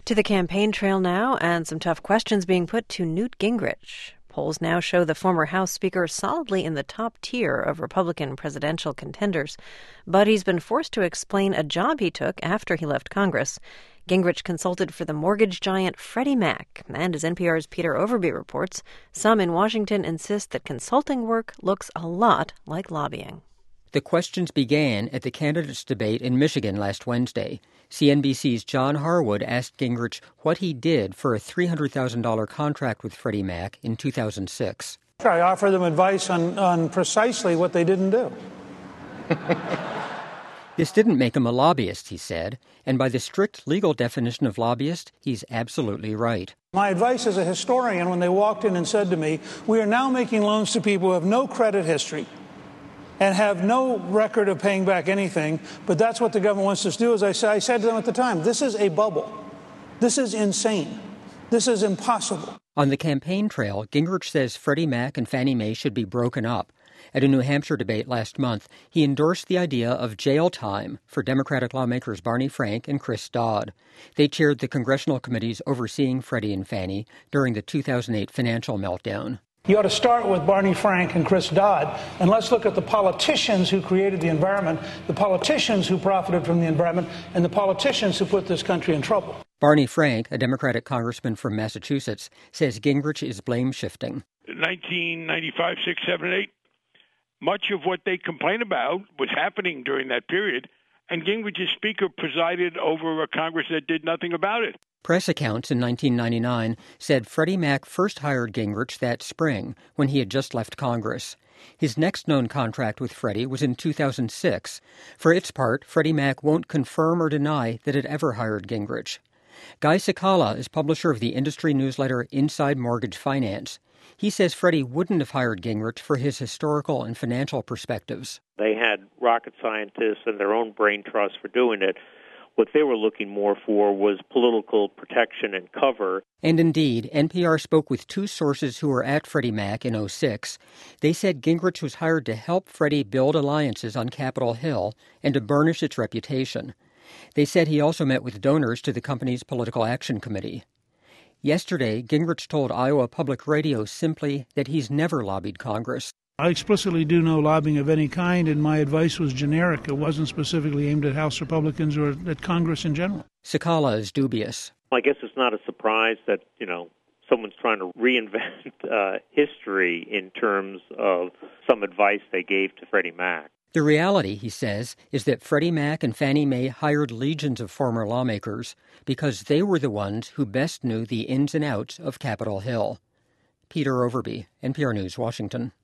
To the campaign trail now, and some tough questions being put to Newt Gingrich. Polls now show the former House Speaker solidly in the top tier of Republican presidential contenders, but he's been forced to explain a job he took after he left Congress. Gingrich consulted for the mortgage giant Freddie Mac, and as NPR's Peter Overby reports, some in Washington insist that consulting work looks a lot like lobbying. The questions began at the candidates' debate in Michigan last Wednesday. CNBC's John Harwood asked Gingrich what he did for a $300,000 contract with Freddie Mac in 2006. I offered them advice on precisely what they didn't do. This didn't make him a lobbyist, he said, and by the strict legal definition of lobbyist, he's absolutely right. My advice as a historian when they walked in and said to me, we are now making loans to people who have no credit history and have no record of paying back anything, but that's what the government wants us to do. As I said to them at the time, this is a bubble. This is insane. This is impossible. On the campaign trail, Gingrich says Freddie Mac and Fannie Mae should be broken up. At a New Hampshire debate last month, he endorsed the idea of jail time for Democratic lawmakers Barney Frank and Chris Dodd. They chaired the congressional committees overseeing Freddie and Fannie during the 2008 financial meltdown. You ought to start with Barney Frank and Chris Dodd, and let's look at the politicians who created the environment, the politicians who profited from the environment, and the politicians who put this country in trouble. Barney Frank, a Democratic congressman from Massachusetts, says Gingrich is blame-shifting. 1995, 6, 7, 8, much of what they complain about was happening during that period, and Gingrich, as Speaker, presided over a Congress that did nothing about it. Press accounts in 1999 said Freddie Mac first hired Gingrich that spring when he had just left Congress. His next known contract with Freddie was in 2006. For its part, Freddie Mac won't confirm or deny that it ever hired Gingrich. Guy Cecala is publisher of the industry newsletter Inside Mortgage Finance. He says Freddie wouldn't have hired Gingrich for his historical and financial perspectives. They had rocket scientists and their own brain trust for doing it. What they were looking more for was political protection and cover. And indeed, NPR spoke with two sources who were at Freddie Mac in 2006. They said Gingrich was hired to help Freddie build alliances on Capitol Hill and to burnish its reputation. They said he also met with donors to the company's political action committee. Yesterday, Gingrich told Iowa Public Radio simply that he's never lobbied Congress. I explicitly do no lobbying of any kind, and my advice was generic. It wasn't specifically aimed at House Republicans or at Congress in general. Cecala is dubious. I guess it's not a surprise that, someone's trying to reinvent history in terms of some advice they gave to Freddie Mac. The reality, he says, is that Freddie Mac and Fannie Mae hired legions of former lawmakers because they were the ones who best knew the ins and outs of Capitol Hill. Peter Overby, NPR News, Washington.